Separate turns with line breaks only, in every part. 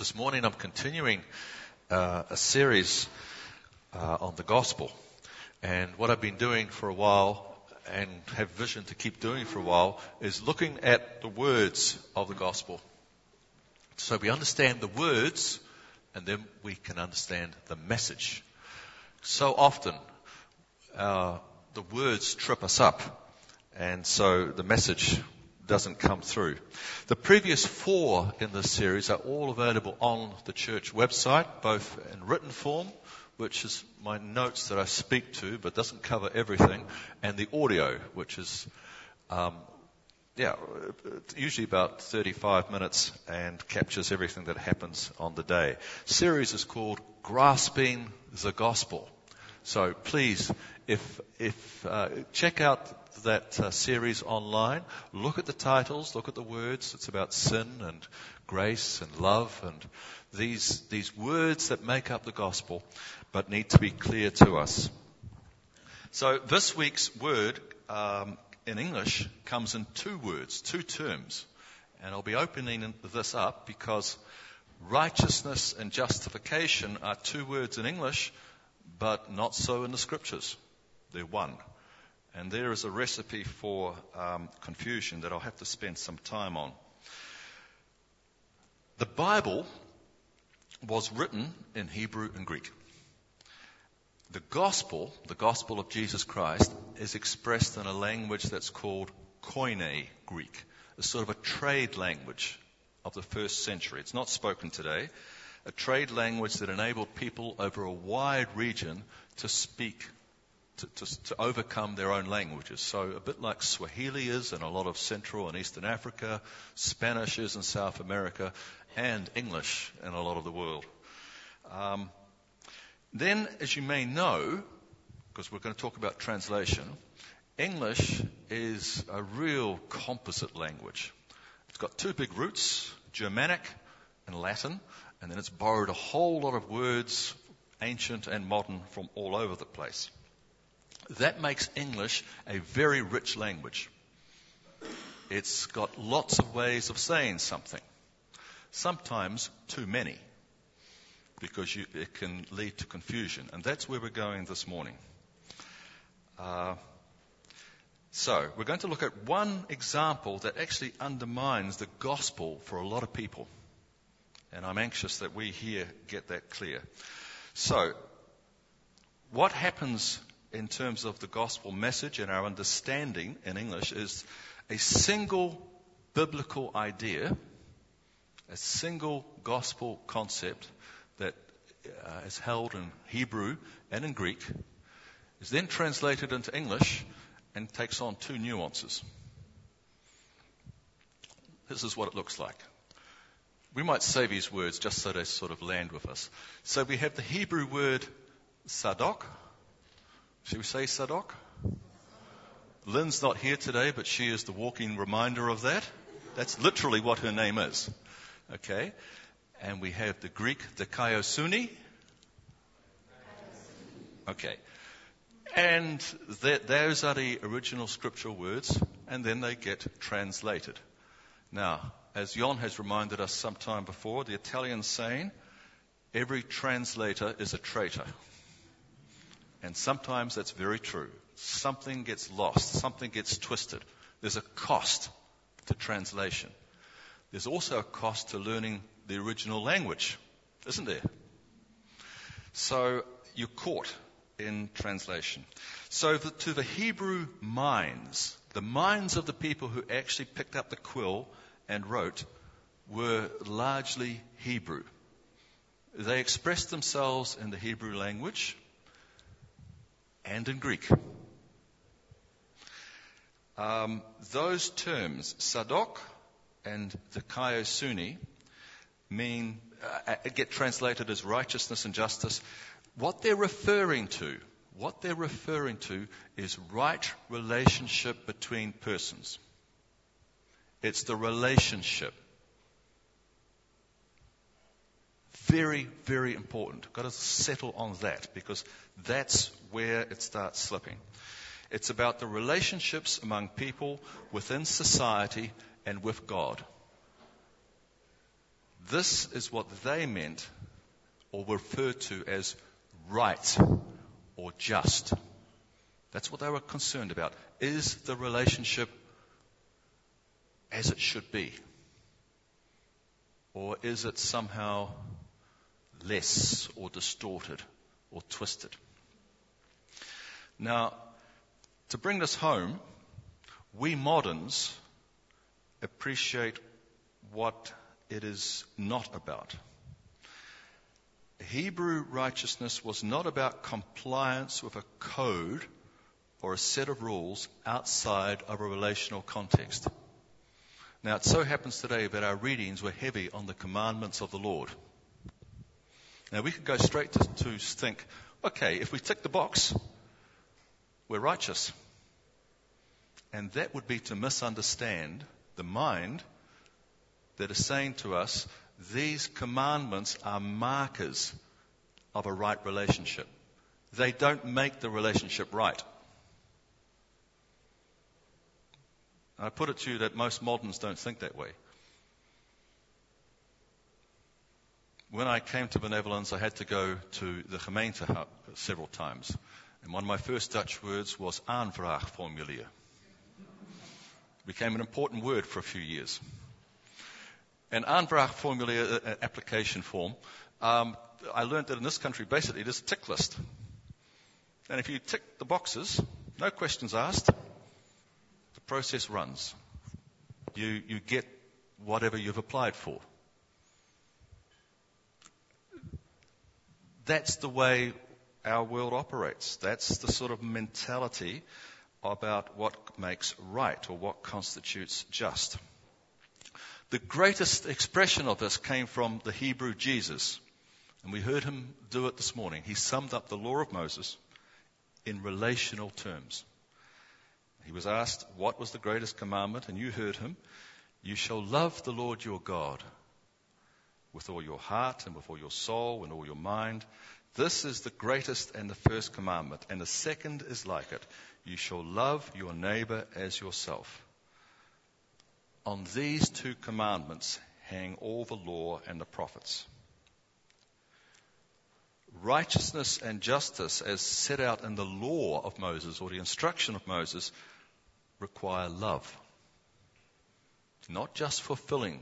This morning I'm continuing a series on the gospel. And what I've been doing for a while and have vision to keep doing for a while is looking at the words of the gospel. So we understand the words and then we can understand the message. So often the words trip us up and so the message doesn't come through. The previous 4 in this series are all available on the church website, both in written form, which is my notes that I speak to, but doesn't cover everything, and the audio, which is, usually about 35 minutes and captures everything that happens on the day. Series is called Grasping the Gospel. So please, if check out that series online, look at the titles, look at the words. It's about sin and grace and love and these words that make up the gospel but need to be clear to us. So this week's word in English comes in 2 words, 2 terms. And I'll be opening this up because righteousness and justification are 2 words in English, but not so in the scriptures. They're one. And there is a recipe for confusion that I'll have to spend some time on. The Bible was written in Hebrew and Greek. The gospel of Jesus Christ, is expressed in a language that's called Koine Greek. It's sort of a trade language of the first century. It's not spoken today. A trade language that enabled people over a wide region to speak to overcome their own languages. So a bit like Swahili is in a lot of Central and Eastern Africa, Spanish is in South America, and English in a lot of the world. Then, as you may know, because we're going to talk about translation, English is a real composite language. It's got 2 big roots, Germanic and Latin, and then it's borrowed a whole lot of words, ancient and modern, from all over the place. That makes English a very rich language. It's got lots of ways of saying something. Sometimes too many, because it can lead to confusion. And that's where we're going this morning. So we're going to look at one example that actually undermines the gospel for a lot of people. And I'm anxious that we here get that clear. So, what happens in terms of the gospel message and our understanding in English is a single biblical idea, a single gospel concept that is held in Hebrew and in Greek, is then translated into English and takes on 2 nuances. This is what it looks like. We might say these words just so they sort of land with us. So we have the Hebrew word Sadok. Should we say Sadok? Lynn's not here today, but she is the walking reminder of that. That's literally what her name is. Okay. And we have the Greek Dikaiosune. Okay. And those are the original scriptural words, and then they get translated. Now, as Jon has reminded us some time before, the Italian saying, every translator is a traitor. And sometimes that's very true. Something gets lost, something gets twisted. There's a cost to translation. There's also a cost to learning the original language, isn't there? So you're caught in translation. So to the Hebrew minds, the minds of the people who actually picked up the quill and wrote, were largely Hebrew. They expressed themselves in the Hebrew language and in Greek. Those terms, Sadok and Dikaiosune, mean get translated as righteousness and justice. What they're referring to is right relationship between persons. It's the relationship. Very, very important. Got to settle on that because that's where it starts slipping. It's about the relationships among people within society and with God. This is what they meant or referred to as right or just. That's what they were concerned about. Is the relationship as it should be? Or is it somehow less or distorted or twisted? Now, to bring this home, we moderns appreciate what it is not about. Hebrew righteousness was not about compliance with a code or a set of rules outside of a relational context. Now, it so happens today that our readings were heavy on the commandments of the Lord. Now, we could go straight to think, okay, if we tick the box, we're righteous. And that would be to misunderstand the mind that is saying to us, these commandments are markers of a right relationship. They don't make the relationship right. I put it to you that most moderns don't think that way. When I came to Benevolence, I had to go to the gemeente hub several times. And one of my first Dutch words was aanvraagformulier. It became an important word for a few years. An aanvraagformulier, an application form, I learned that in this country, basically, it is a tick list. And if you tick the boxes, no questions asked, the process runs. You get whatever you've applied for. That's the way our world operates. That's the sort of mentality about what makes right or what constitutes just. The greatest expression of this came from the Hebrew Jesus, and we heard him do it this morning. He summed up the law of Moses in relational terms. He was asked, what was the greatest commandment? And you heard him, you shall love the Lord your God with all your heart and with all your soul and all your mind. This is the greatest and the first commandment. And the second is like it. You shall love your neighbor as yourself. On these two commandments hang all the law and the prophets. Righteousness and justice, as set out in the law of Moses or the instruction of Moses, require love. Not just fulfilling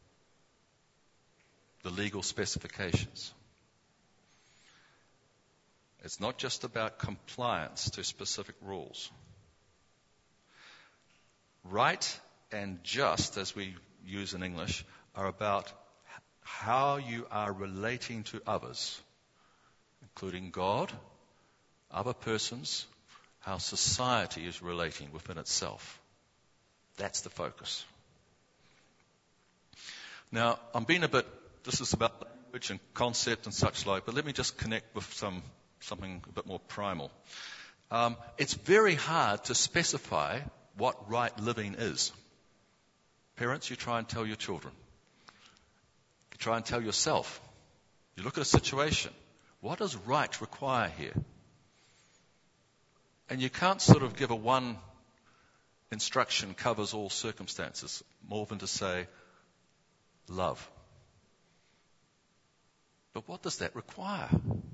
the legal specifications. It's not just about compliance to specific rules. Right and just, as we use in English, are about how you are relating to others, including God, other persons, how society is relating within itself. That's the focus. Now, I'm being this is about language and concept and such like, but let me just connect with something a bit more primal. It's very hard to specify what right living is. Parents, you try and tell your children. You try and tell yourself. You look at a situation. What does right require here? And you can't sort of give a one instruction covers all circumstances, more than to say, love. But what does that require?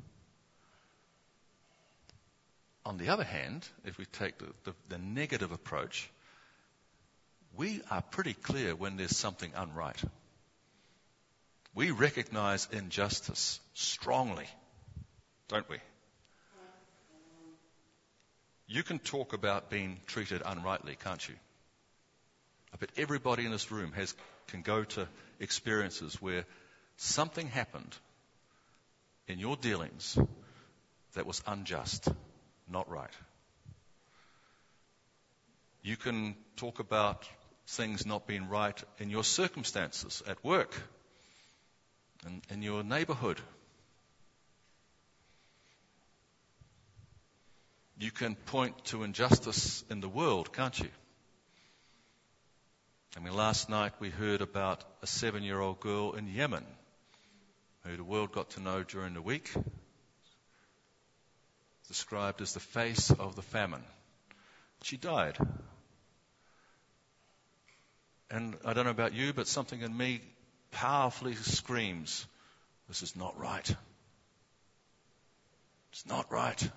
On the other hand, if we take the negative approach, we are pretty clear when there's something unright. We recognize injustice strongly, don't we? You can talk about being treated unrightly, can't you? I bet everybody in this room can go to experiences where something happened in your dealings that was unjust, not right. You can talk about things not being right in your circumstances, at work, in your neighborhood. You can point to injustice in the world, can't you? I mean, last night we heard about a 7-year-old girl in Yemen who the world got to know during the week, described as the face of the famine. She died. And I don't know about you, but something in me powerfully screams, "This is not right. It's not right."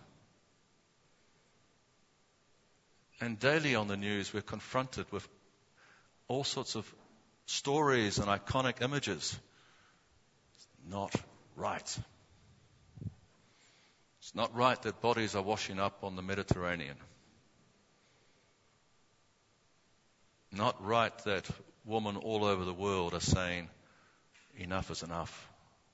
And daily on the news, we're confronted with all sorts of stories and iconic images. It's not right. It's not right that bodies are washing up on the Mediterranean. Not right that women all over the world are saying, enough is enough.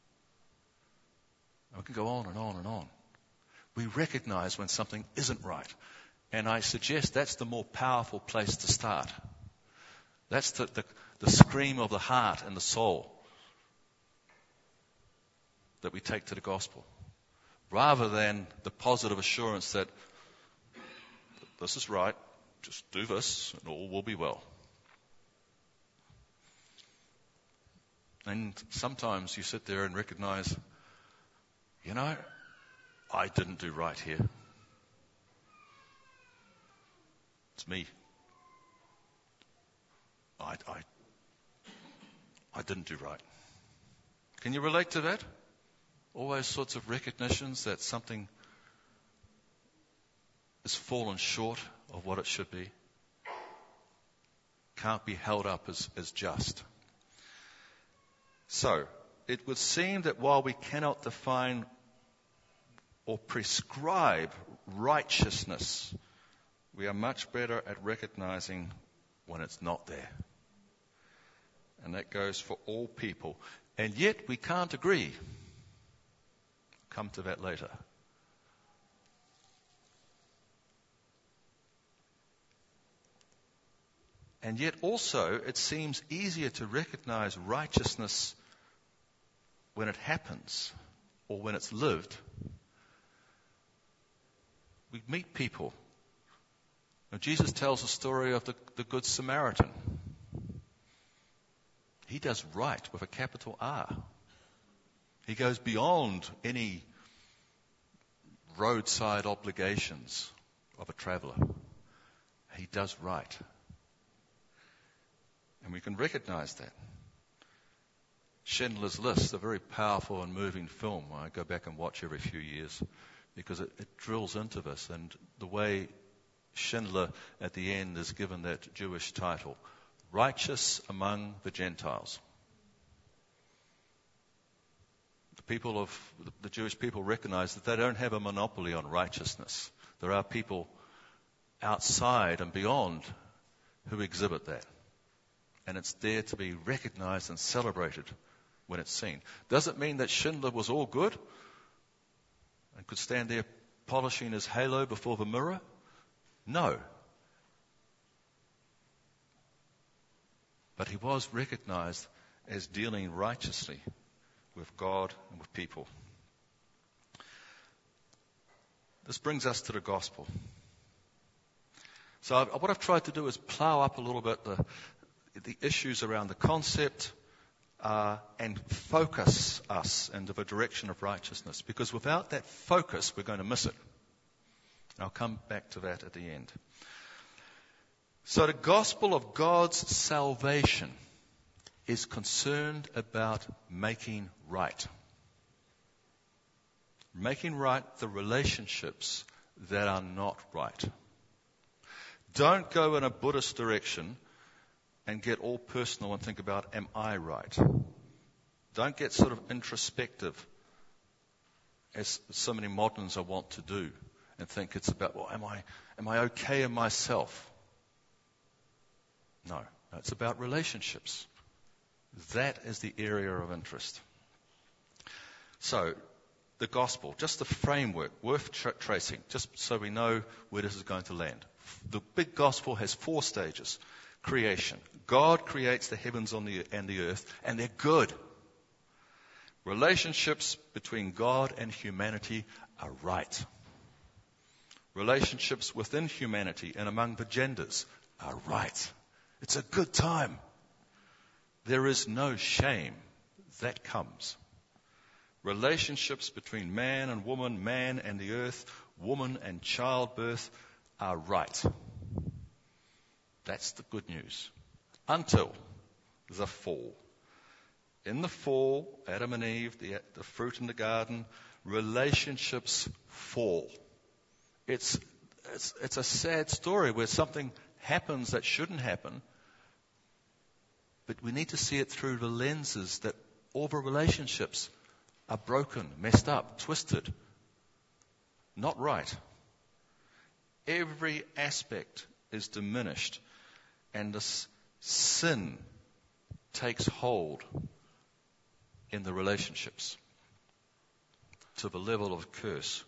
And we can go on and on and on. We recognize when something isn't right. And I suggest that's the more powerful place to start. That's the scream of the heart and the soul that we take to the gospel, rather than the positive assurance that this is right, just do this and all will be well. And sometimes you sit there and recognize, I didn't do right here. It's me. I didn't do right. Can you relate to that? All those sorts of recognitions that something has fallen short of what it should be, can't be held up as just. So, it would seem that while we cannot define or prescribe righteousness, we are much better at recognizing when it's not there. And that goes for all people. And yet we can't agree. Come to that later. And yet also it seems easier to recognize righteousness when it happens or when it's lived. We meet people. Now, Jesus tells the story of the Good Samaritan. He does right with a capital R. He goes beyond any roadside obligations of a traveller. He does right. And we can recognize that. Schindler's List, a very powerful and moving film I go back and watch every few years because it drills into this, and the way Schindler at the end is given that Jewish title, righteous among the Gentiles. The Jewish people recognize that they don't have a monopoly on righteousness. There are people outside and beyond who exhibit that. And it's there to be recognized and celebrated when it's seen. Does it mean that Schindler was all good and could stand there polishing his halo before the mirror? No. But he was recognized as dealing righteously with God and with people. This brings us to the gospel. So what I've tried to do is plow up a little bit the issues around the concept and focus us into the direction of righteousness. Because without that focus, we're going to miss it. I'll come back to that at the end. So the gospel of God's salvation is concerned about making right. Making right the relationships that are not right. Don't go in a Buddhist direction and get all personal and think about, am I right? Don't get sort of introspective, as so many moderns are wont to do, and think it's about, well, am I okay in myself? No, it's about relationships. That is the area of interest. So, the gospel, just the framework, worth tracing, just so we know where this is going to land. The big gospel has 4 stages. Creation. God creates the heavens and the earth, and they're good. Relationships between God and humanity are right. Relationships within humanity and among the genders are right. It's a good time. There is no shame that comes. Relationships between man and woman, man and the earth, woman and childbirth are right. That's the good news. Until the fall. In the fall, Adam and Eve, the fruit in the garden, relationships fall. It's a sad story where something happens that shouldn't happen, but we need to see it through the lenses that all the relationships are broken, messed up, twisted, not right. Every aspect is diminished, and this sin takes hold in the relationships to the level of curse.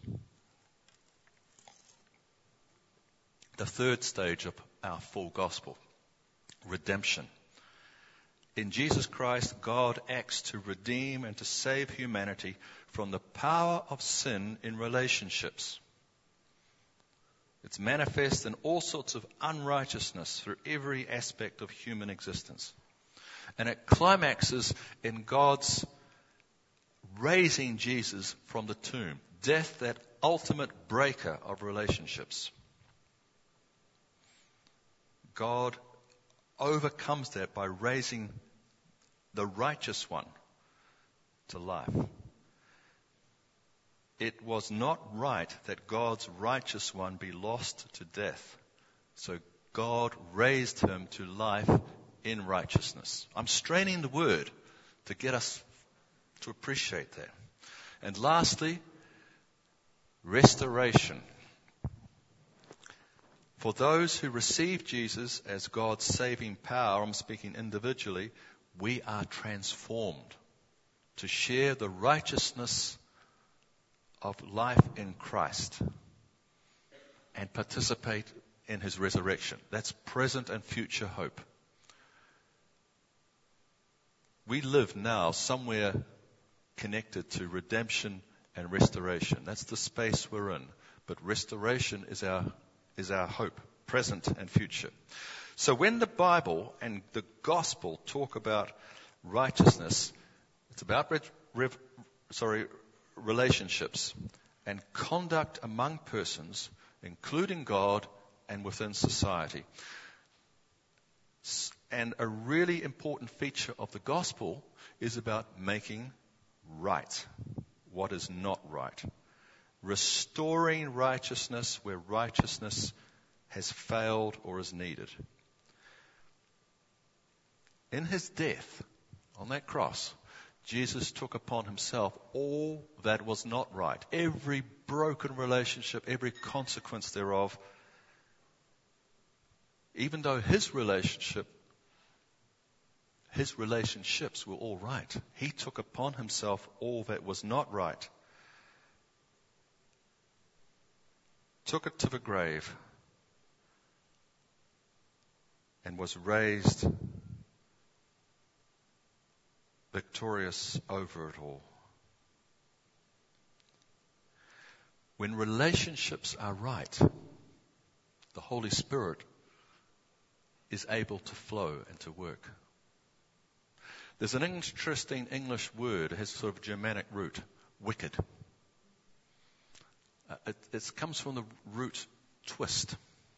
The third stage of our full gospel, redemption. In Jesus Christ, God acts to redeem and to save humanity from the power of sin in relationships. It's manifest in all sorts of unrighteousness through every aspect of human existence. And it climaxes in God's raising Jesus from the tomb. Death, that ultimate breaker of relationships. God overcomes that by raising the righteous one to life. It was not right that God's righteous one be lost to death. So God raised him to life in righteousness. I'm straining the word to get us to appreciate that. And lastly, restoration. For those who receive Jesus as God's saving power, I'm speaking individually, we are transformed to share the righteousness of life in Christ and participate in his resurrection. That's present and future hope. We live now somewhere connected to redemption and restoration. That's the space we're in. But restoration is our hope, present and future. So when the Bible and the gospel talk about righteousness, it's about relationships and conduct among persons, including God and within society. And a really important feature of the gospel is about making right what is not right. Restoring righteousness where righteousness has failed or is needed. In his death on that cross, Jesus took upon himself all that was not right. Every broken relationship, every consequence thereof. Even though his relationships were all right, he took upon himself all that was not right. Took it to the grave and was raised victorious over it all. When relationships are right, the Holy Spirit is able to flow and to work. There's an interesting English word, it has sort of Germanic root, wicked. It comes from the root twist.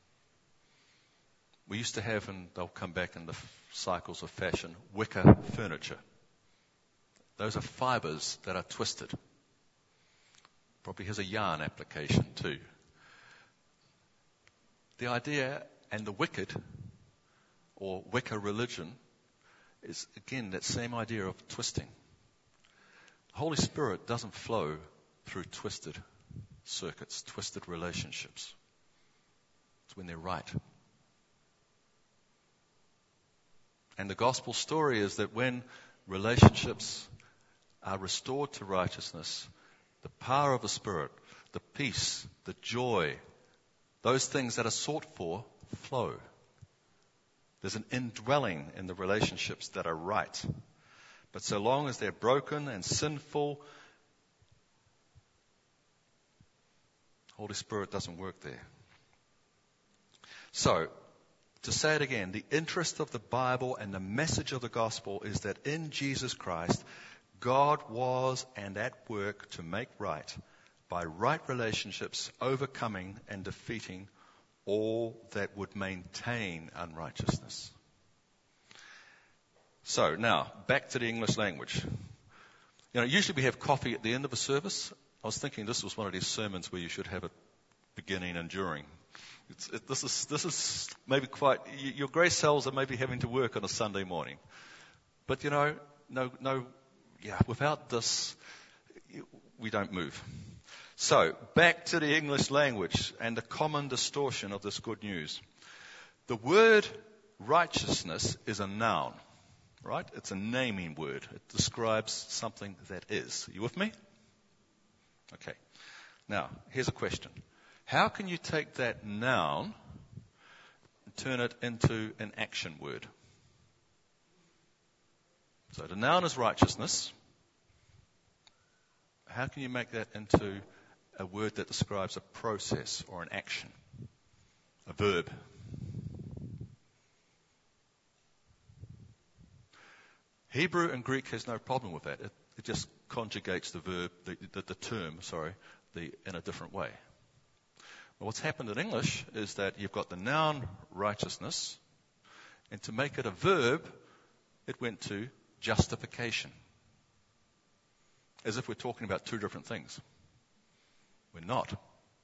We used to have, and they'll come back in the cycles of fashion, wicker furniture. Those are fibers that are twisted. Probably has a yarn application too. The idea, and the wicked, or Wicca religion, is again that same idea of twisting. The Holy Spirit doesn't flow through twisted circuits, twisted relationships. It's when they're right. And the gospel story is that when relationships are restored to righteousness, the power of the Spirit, the peace, the joy, those things that are sought for flow. There's an indwelling in the relationships that are right. But so long as they're broken and sinful, Holy Spirit doesn't work there. So, to say it again, the interest of the Bible and the message of the gospel is that in Jesus Christ, God was and at work to make right by right relationships, overcoming and defeating all that would maintain unrighteousness. So now, back to the English language. Usually we have coffee at the end of a service. I was thinking this was one of these sermons where you should have a beginning and during. This is maybe quite, your grace cells are maybe having to work on a Sunday morning. But without this, we don't move. So, back to the English language and the common distortion of this good news. The word righteousness is a noun, right? It's a naming word. It describes something that is. Are you with me? Okay. Now, here's a question. How can you take that noun and turn it into an action word? So the noun is righteousness. How can you make that into a word that describes a process or an action? A verb. Hebrew and Greek has no problem with that. It just conjugates the verb, the term, in a different way. Well, what's happened in English is that you've got the noun righteousness, and to make it a verb, it went to justification. As if we're talking about two different things. We're not.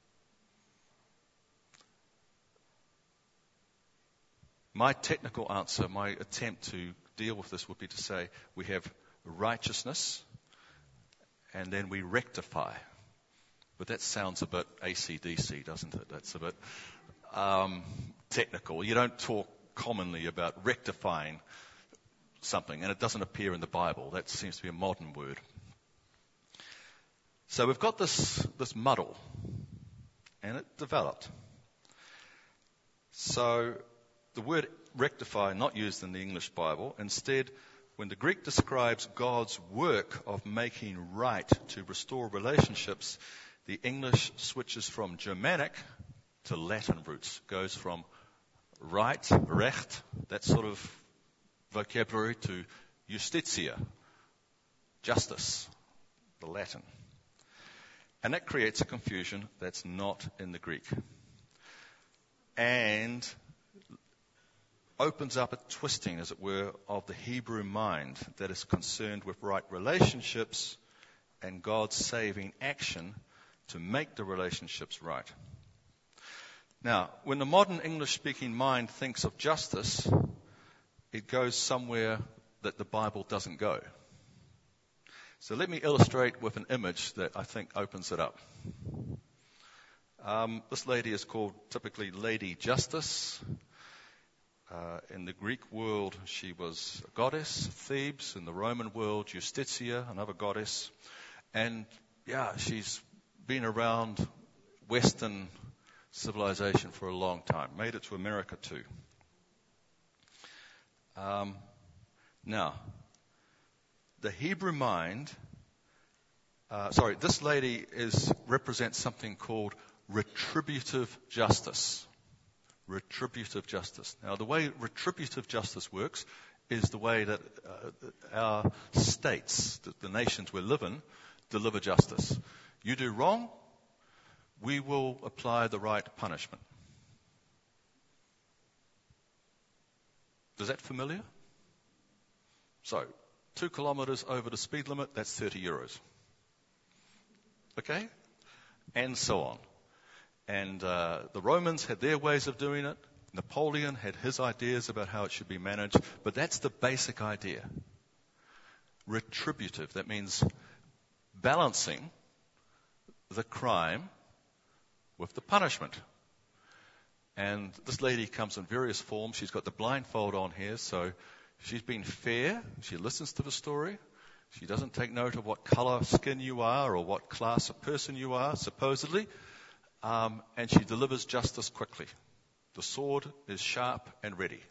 My technical answer, my attempt to deal with this would be to say we have righteousness and then we rectify. But that sounds a bit AC/DC, doesn't it? That's a bit technical. You don't talk commonly about rectifying something, and it doesn't appear in the Bible. That seems to be a modern word. So we've got this muddle, and it developed. So the word rectify, not used in the English Bible. Instead, when the Greek describes God's work of making right to restore relationships, the English switches from Germanic to Latin roots. Goes from right, recht, that sort of vocabulary, to justitia, justice, the Latin. And that creates a confusion that's not in the Greek. And opens up a twisting, as it were, of the Hebrew mind that is concerned with right relationships and God's saving action to make the relationships right. Now, when the modern English-speaking mind thinks of justice, it goes somewhere that the Bible doesn't go. So let me illustrate with an image that I think opens it up. This lady is called typically Lady Justice. In the Greek world, she was a goddess, Thebes. In the Roman world, Justitia, another goddess. And she's been around Western civilization for a long time. Made it to America too. Now, the Hebrew mind, this lady represents something called retributive justice. Retributive justice. Now, the way retributive justice works is the way that our states, the nations we live in, deliver justice. You do wrong, we will apply the right punishment. Is that familiar? So, 2 kilometers over the speed limit, that's 30 euros. Okay? And so on. And the Romans had their ways of doing it. Napoleon had his ideas about how it should be managed. But that's the basic idea. Retributive. That means balancing the crime with the punishment. And this lady comes in various forms. She's got the blindfold on here, so she's been fair. She listens to the story. She doesn't take note of what color skin you are or what class of person you are, supposedly. And she delivers justice quickly. The sword is sharp and ready.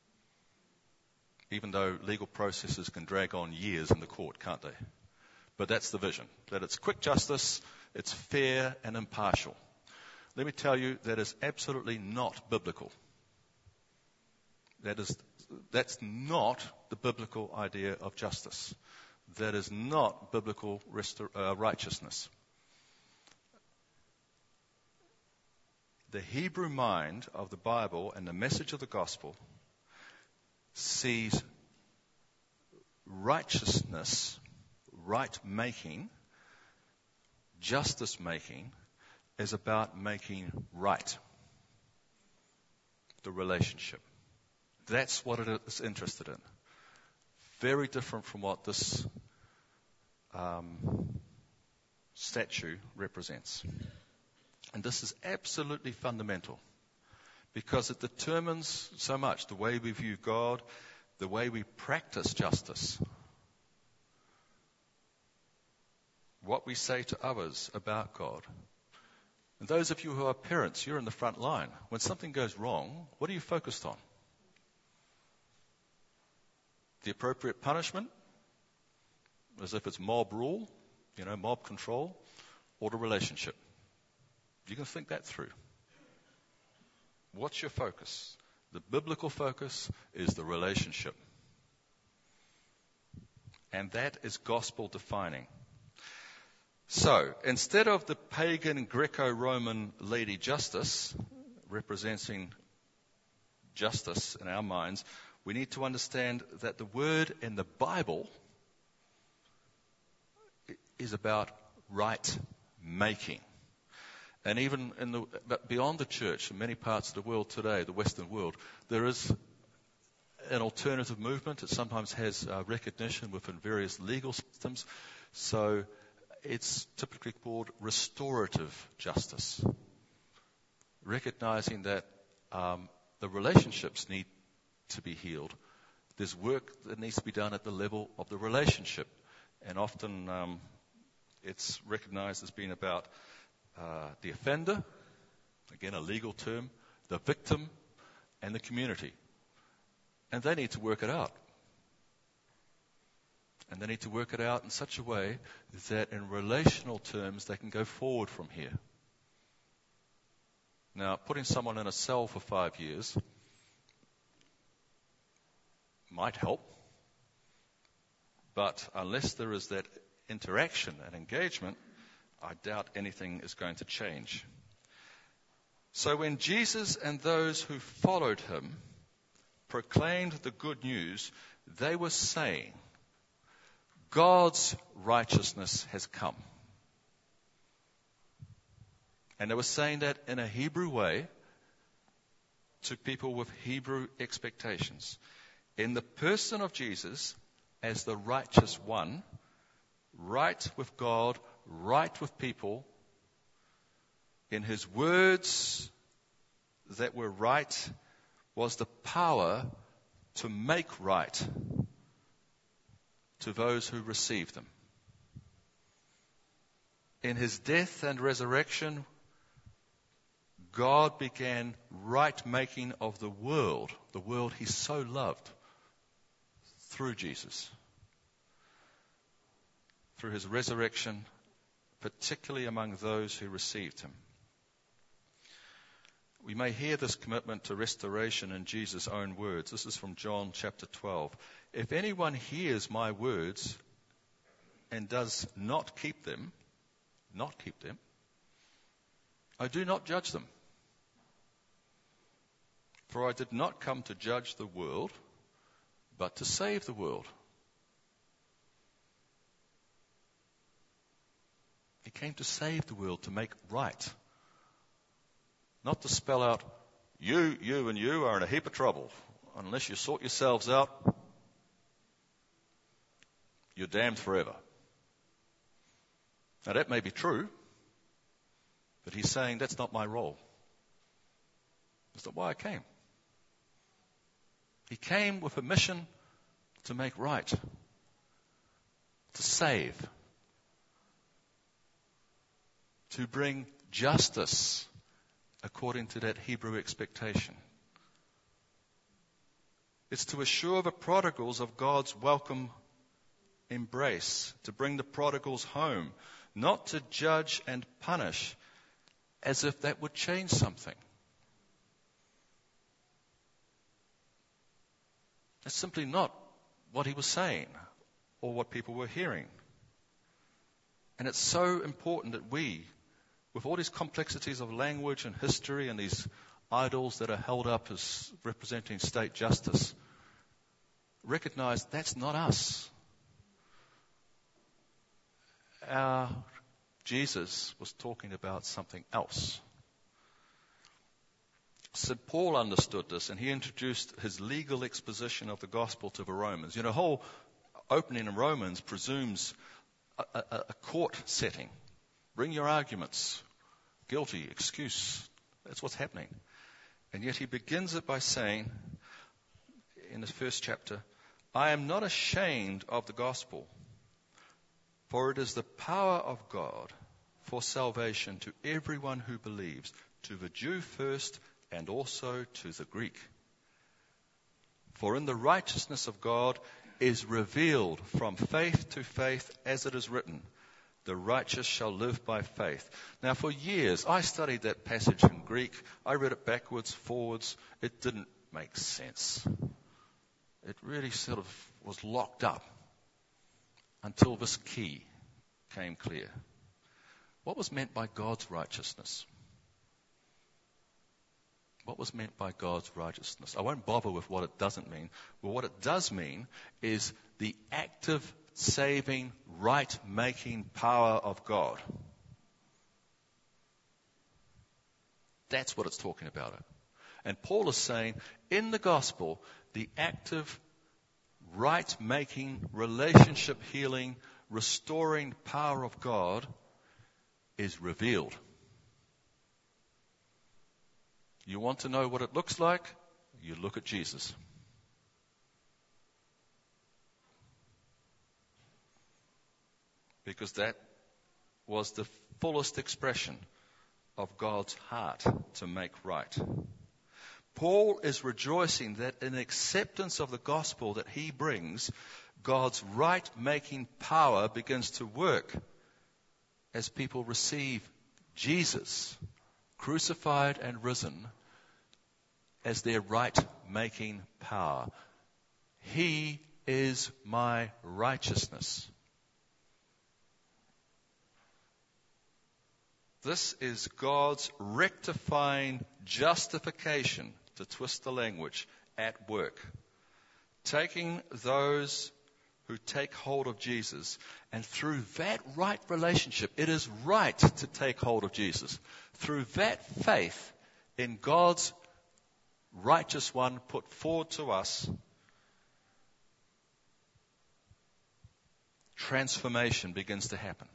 Even though legal processes can drag on years in the court, can't they? But that's the vision. That it's quick justice, it's fair and impartial. Let me tell you, that is absolutely not biblical. That's not the biblical idea of justice. That is not biblical righteousness. The Hebrew mind of the Bible and the message of the gospel sees righteousness, right-making, justice-making is about making right the relationship. That's what it is interested in. Very different from what this statue represents. And this is absolutely fundamental because it determines so much the way we view God, the way we practice justice, what we say to others about God. And those of you who are parents, you're in the front line. When something goes wrong, what are you focused on? The appropriate punishment, as if it's mob rule, mob control, or the relationship. You can think that through. What's your focus? The biblical focus is the relationship. And that is gospel defining. So, instead of the pagan Greco-Roman Lady Justice representing justice in our minds, we need to understand that the word in the Bible is about right making. And even but beyond the church, in many parts of the world today, the Western world, there is an alternative movement. It sometimes has recognition within various legal systems. So it's typically called restorative justice, recognizing that the relationships need to be healed. There's work that needs to be done at the level of the relationship. And often it's recognized as being about the offender, again a legal term, the victim, and the community. And they need to work it out. And they need to work it out in such a way that in relational terms they can go forward from here. Now, putting someone in a cell for 5 years might help, but unless there is that interaction and engagement, I doubt anything is going to change. So when Jesus and those who followed him proclaimed the good news, they were saying, God's righteousness has come. And they were saying that in a Hebrew way to people with Hebrew expectations. In the person of Jesus as the righteous one, right with God, right with people, in his words that were right was the power to make right to those who received them. In his death and resurrection, God began right making of the world he so loved, through Jesus. Through his resurrection, particularly among those who received him. We may hear this commitment to restoration in Jesus' own words. This is from John chapter 12. If anyone hears my words and does not keep them, I do not judge them. For I did not come to judge the world, but to save the world. He came to save the world, to make right. Not to spell out, you and you are in a heap of trouble. Unless you sort yourselves out, you're damned forever. Now that may be true, but he's saying that's not my role. That's not why I came. He came with a mission to make right, to save, to bring justice according to that Hebrew expectation. It's to assure the prodigals of God's welcome embrace, to bring the prodigals home, not to judge and punish as if that would change something. That's simply not what he was saying or what people were hearing. And it's so important that we, with all these complexities of language and history and these idols that are held up as representing state justice, recognize that's not us. Jesus was talking about something else. St. Paul understood this, and he introduced his legal exposition of the gospel to the Romans. The whole opening in Romans presumes a court setting. Bring your arguments. Guilty, excuse. That's what's happening. And yet he begins it by saying, in the first chapter, I am not ashamed of the gospel, for it is the power of God for salvation to everyone who believes, to the Jew first and also to the Greek. For in the righteousness of God is revealed from faith to faith, as it is written, the righteous shall live by faith. Now, for years, I studied that passage in Greek. I read it backwards, forwards. It didn't make sense. It really sort of was locked up until this key came clear. What was meant by God's righteousness? What was meant by God's righteousness? I won't bother with what it doesn't mean. But what it does mean is the active, saving, right-making power of God. That's what it's talking about. And Paul is saying, in the gospel, the active, right-making, relationship-healing, restoring power of God is revealed. You want to know what it looks like? You look at Jesus. Because that was the fullest expression of God's heart to make right. Paul is rejoicing that in acceptance of the gospel that he brings, God's right-making power begins to work as people receive Jesus, crucified and risen, as their right-making power. He is my righteousness. This is God's rectifying justification, to twist the language, at work. Taking those who take hold of Jesus, and through that right relationship, it is right to take hold of Jesus. Through that faith in God's righteous one put forward to us, transformation begins to happen.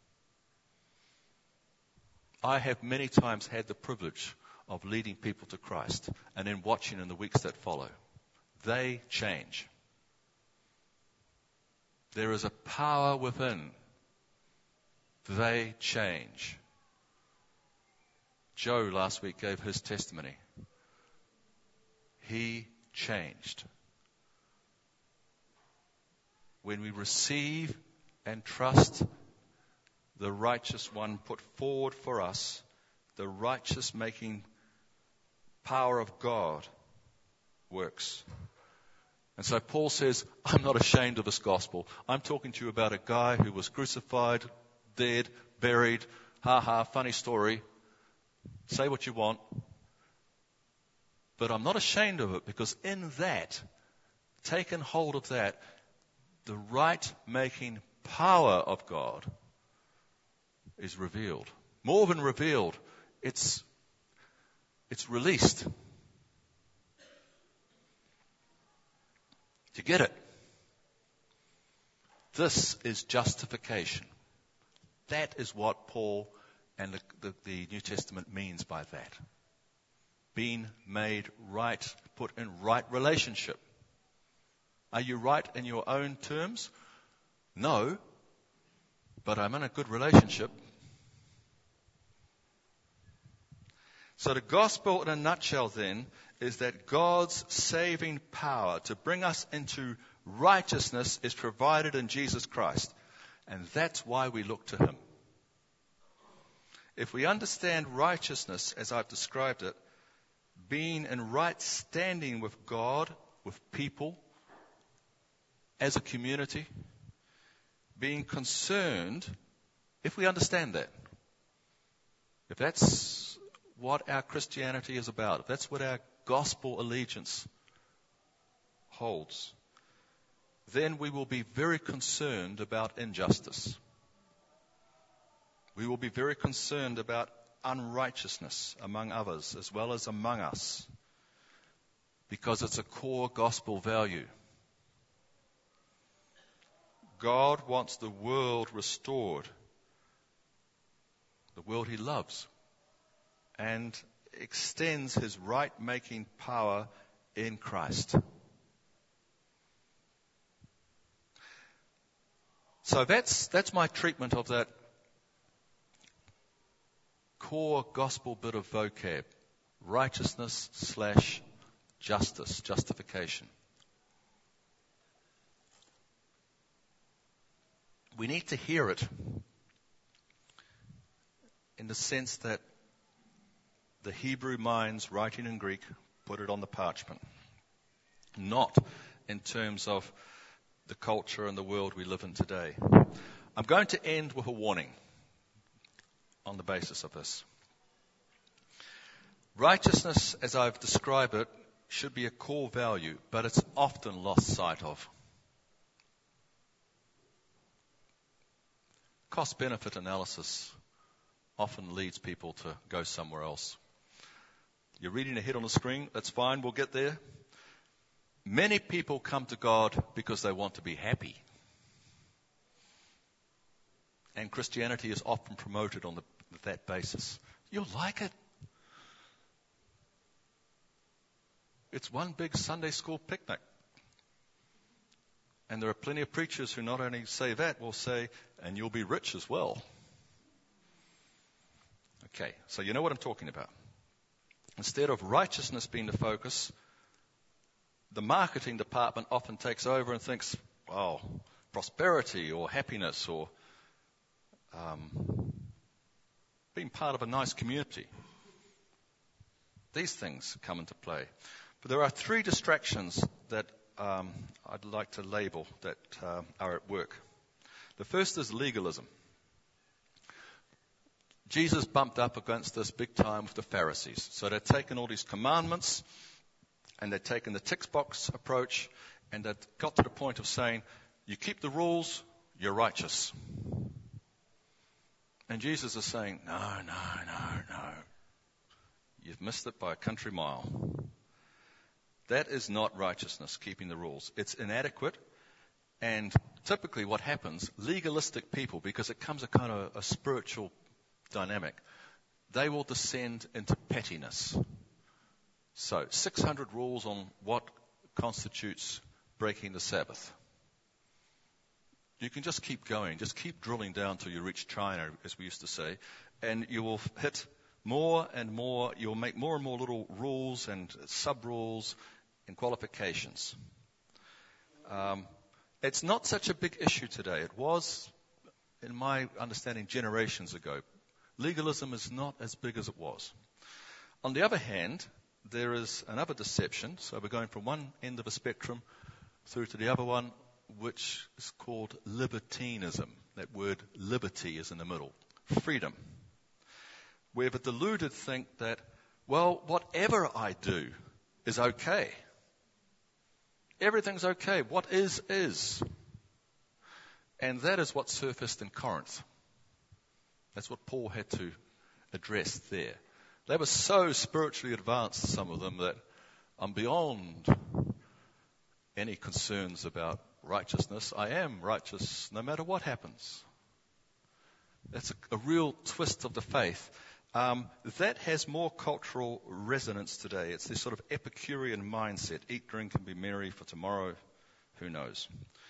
I have many times had the privilege of leading people to Christ and then watching in the weeks that follow. They change. There is a power within. They change. Joe last week gave his testimony. He changed. When we receive and trust the righteous one put forward for us, the righteous making power of God works. And so Paul says, I'm not ashamed of this gospel. I'm talking to you about a guy who was crucified, dead, buried, funny story. Say what you want. But I'm not ashamed of it, because in that, taken hold of that, the right-making power of God is revealed. More than revealed, it's released. Do you get it? This is justification. That is what Paul and the New Testament means by that. Being made right, put in right relationship. Are you right in your own terms? No, but I'm in a good relationship. So the gospel in a nutshell then is that God's saving power to bring us into righteousness is provided in Jesus Christ. And that's why we look to him. If we understand righteousness as I've described it, being in right standing with God, with people, as a community, being concerned, if we understand that, if that's what our Christianity is about, if that's what our gospel allegiance holds, then we will be very concerned about injustice. We will be very concerned about unrighteousness among others as well as among us, because it's a core gospel value. God wants the world restored, the world he loves, and extends his right-making power in Christ. So that's my treatment of that core gospel bit of vocab. Righteousness / justice, justification. We need to hear it in the sense that the Hebrew minds writing in Greek put it on the parchment, not in terms of the culture and the world we live in today. I'm going to end with a warning on the basis of this. Righteousness, as I've described it, should be a core value, but it's often lost sight of. Cost-benefit analysis often leads people to go somewhere else. You're reading ahead on the screen, that's fine, we'll get there. Many people come to God because they want to be happy. And Christianity is often promoted on that basis. You'll like it. It's one big Sunday school picnic. And there are plenty of preachers who not only say that, will say, and you'll be rich as well. Okay, so you know what I'm talking about. Instead of righteousness being the focus, the marketing department often takes over and thinks, wow, prosperity or happiness or being part of a nice community. These things come into play. But there are 3 distractions that I'd like to label that are at work. The first is legalism. Jesus bumped up against this big time with the Pharisees. So they'd taken all these commandments and they'd taken the tick box approach and they'd got to the point of saying, you keep the rules, you're righteous. And Jesus is saying, no. You've missed it by a country mile. That is not righteousness, keeping the rules. It's inadequate. And typically what happens, legalistic people, because it comes a kind of a spiritual dynamic, they will descend into pettiness. So 600 rules on what constitutes breaking the Sabbath. You can just keep going, just keep drilling down till you reach China, as we used to say, and you will hit more and more, you'll make more and more little rules and sub-rules and qualifications. It's not such a big issue today. It was, in my understanding, generations ago. Legalism is not as big as it was. On the other hand, there is another deception. So we're going from one end of a spectrum through to the other one, which is called libertinism. That word liberty is in the middle. Freedom. Where the deluded think that, well, whatever I do is okay. Everything's okay. What is. And that is what surfaced in Corinth. That's what Paul had to address there. They were so spiritually advanced, some of them, that I'm beyond any concerns about righteousness. I am righteous no matter what happens. That's a real twist of the faith. That has more cultural resonance today. It's this sort of Epicurean mindset. Eat, drink, and be merry, for tomorrow, who knows.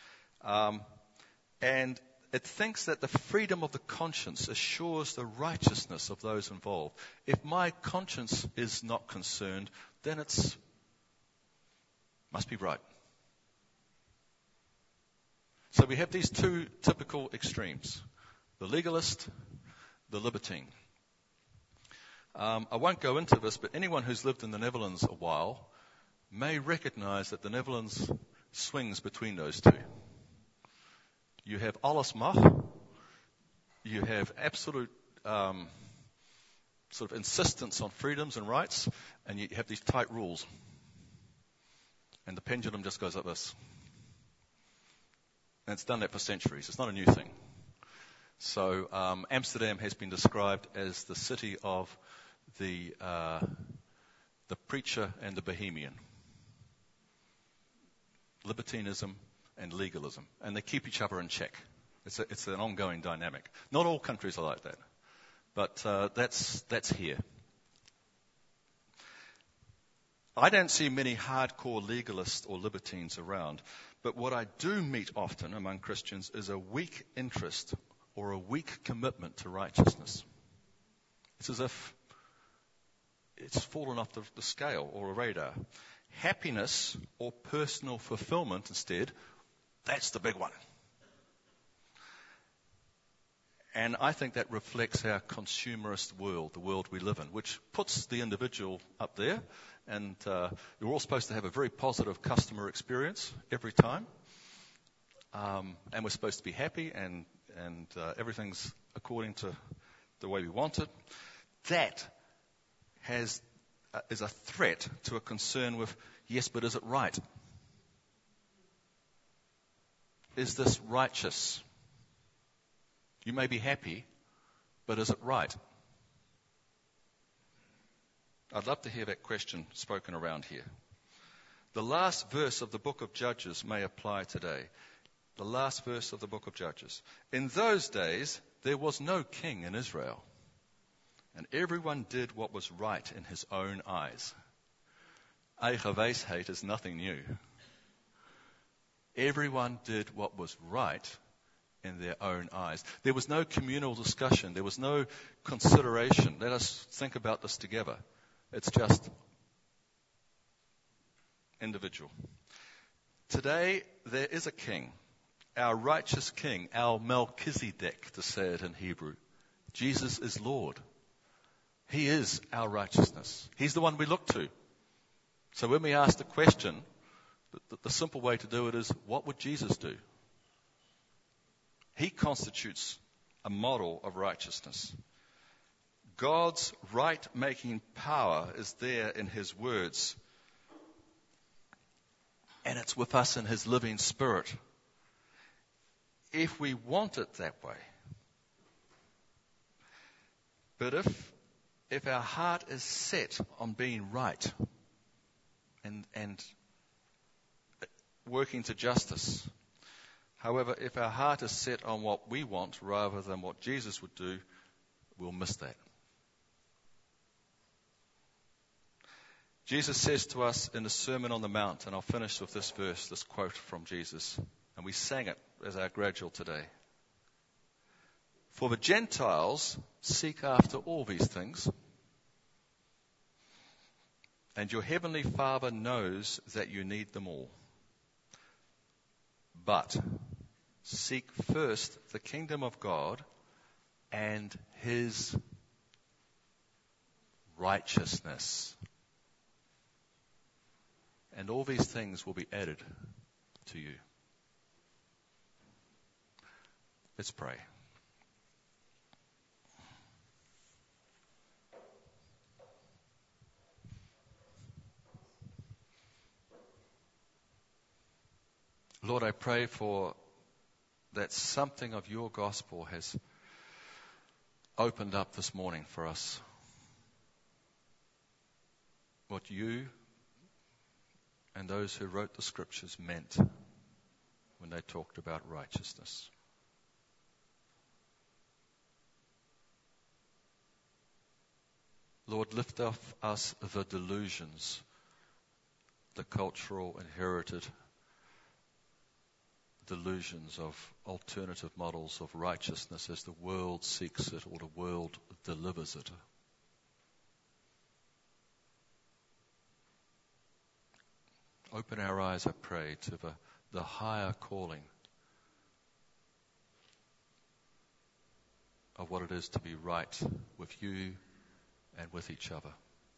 And it thinks that the freedom of the conscience assures the righteousness of those involved. If my conscience is not concerned, then it's must be right. So we have these 2 typical extremes. The legalist, the libertine. I won't go into this, but anyone who's lived in the Netherlands a while may recognize that the Netherlands swings between those 2. You have alles mag, you have absolute sort of insistence on freedoms and rights, and you have these tight rules. And the pendulum just goes like this. And it's done that for centuries. It's not a new thing. So Amsterdam has been described as the city of the preacher and the bohemian. Libertinism and legalism. And they keep each other in check. It's an ongoing dynamic. Not all countries are like that. But that's here. I don't see many hardcore legalists or libertines around. But what I do meet often among Christians is a weak interest or a weak commitment to righteousness. It's as if it's fallen off the scale or a radar. Happiness or personal fulfillment instead, that's the big one. And I think that reflects our consumerist world, the world we live in, which puts the individual up there. And you're all supposed to have a very positive customer experience every time. And we're supposed to be happy and everything's according to the way we want it. That is a threat to a concern with, yes, but is it right? Is this righteous? You may be happy, but is it right? I'd love to hear that question spoken around here. The last verse of the book of Judges may apply today. The last verse of the book of Judges. In those days, there was no king in Israel, and everyone did what was right in his own eyes. Eigen is nothing new. Everyone did what was right in their own eyes. There was no communal discussion. There was no consideration. Let us think about this together. It's just individual. Today, there is a king, our righteous king, our Melchizedek, to say it in Hebrew. Jesus is Lord. He is our righteousness. He's the one we look to. So when we ask the question, the simple way to do it is, what would Jesus do? He constitutes a model of righteousness. God's right-making power is there in his words, and it's with us in his living spirit. If we want it that way. But if our heart is set on being right and working to justice, however, if our heart is set on what we want rather than what Jesus would do, we'll miss that. Jesus says to us in the Sermon on the Mount, and I'll finish with this verse, this quote from Jesus, and we sang it as our gradual today. For the Gentiles seek after all these things, and your heavenly Father knows that you need them all. But seek first the kingdom of God and his righteousness. And all these things will be added to you. Let's pray. Lord, I pray for that something of your gospel has opened up this morning for us. What you and those who wrote the scriptures meant when they talked about righteousness. Lord, lift off us the delusions, the cultural inherited delusions of alternative models of righteousness as the world seeks it or the world delivers it. Open our eyes, I pray, to the higher calling of what it is to be right with you and with each other.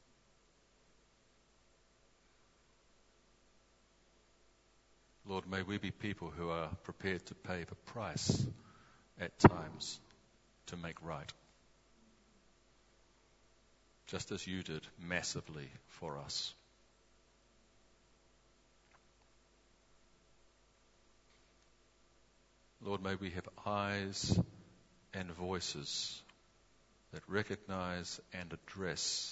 Lord, may we be people who are prepared to pay the price at times to make right, just as you did massively for us. Lord, may we have eyes and voices that recognize and address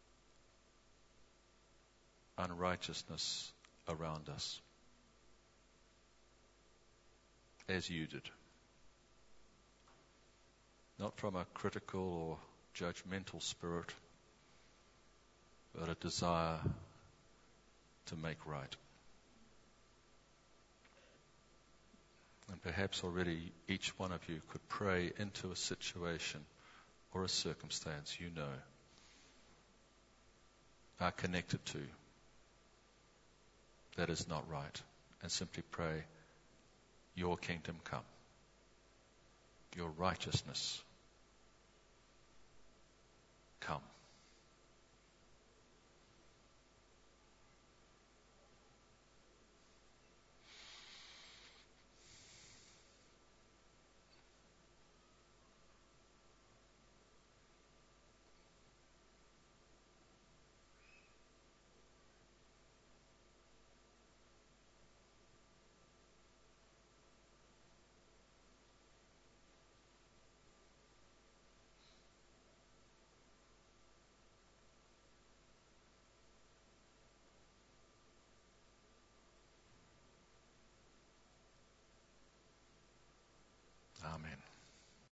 unrighteousness around us, as you did. Not from a critical or judgmental spirit, but a desire to make right. And perhaps already each one of you could pray into a situation or a circumstance you know are connected to that is not right, and simply pray, your kingdom come, your righteousness